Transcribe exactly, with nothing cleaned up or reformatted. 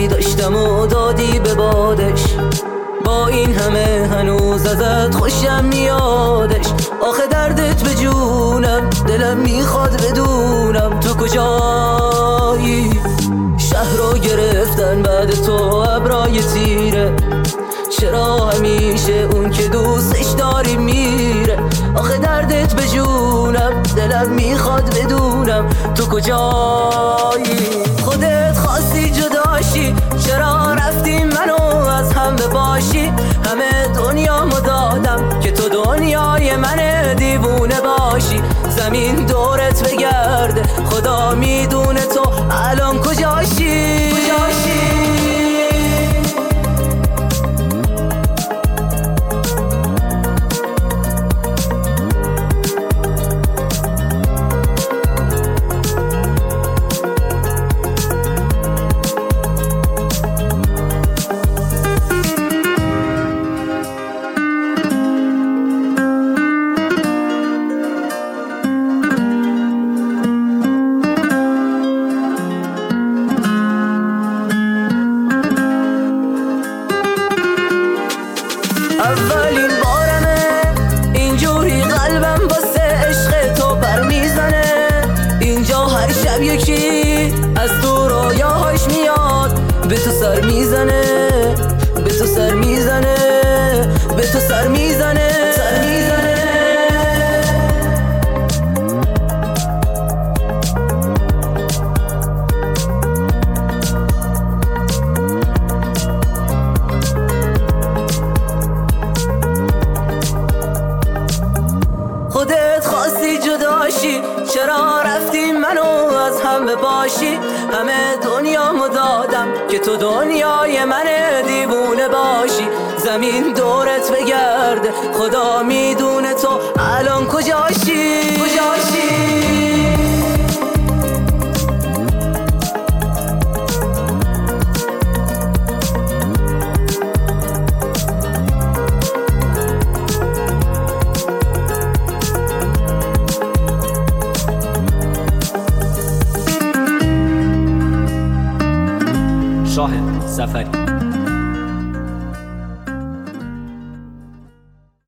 دوستی داشتم و دادی به بادش، با این همه هنوز ازت خوشم میادش. آخه دردت به جونم، دلم میخواد بدونم تو کجایی. شهر رو گرفتن بعد تو ابرای تیره، چرا همیشه اون که دوستش داری میره. آخه دردت به جونم، دلم میخواد بدونم تو کجایی. خودت خواستی جداشی، چرا رفتی منو از هم بباشی. همه دنیامو دادم که تو دنیای من دیوونه باشی. زمین دورت بگرده، خدا میدونه تو الان کجاشی کجاشی. اولین بارمه اینجوری قلبم واسه عشق تو پر میزنه. اینجا هر شب یکی از تو رویاهاش میاد، به تو سر میزنه، به تو سر میزنه، به تو سر میزنه، سر میزنه. خودت خواستی جداشی، چرا رفتی منو از هم بباشی. همه دنیامو دادم که تو دنیای من دیوونه باشی. زمین دورت بگرده، خدا میدونه تو الان کجاشی کجاشی. شاهد ظفری.